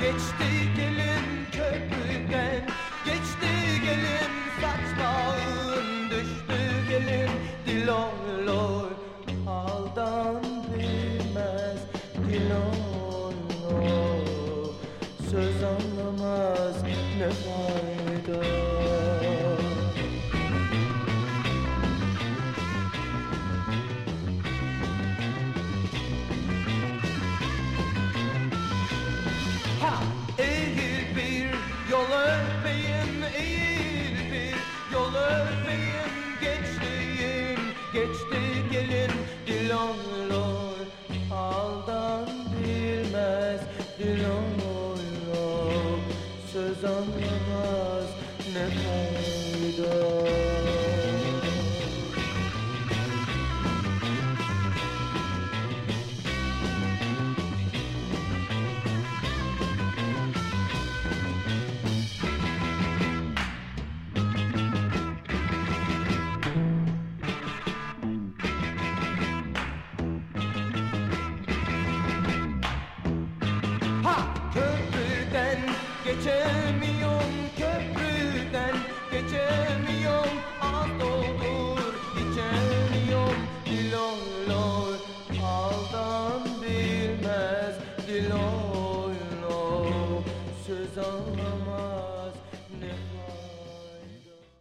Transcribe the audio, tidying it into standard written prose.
Geçti gelin köprüden, geçti gelin saçmağın, düştü gelin dil oy oy, haldan bilmez dil oy oy, söz anlamaz ne fayda. Eğil bir yol öpeyim, eğil bir yol öpeyim, geçtiğin geçti gelin dil oy oy, haldan bilmez dil oy oy, söz anlamaz ne fayda.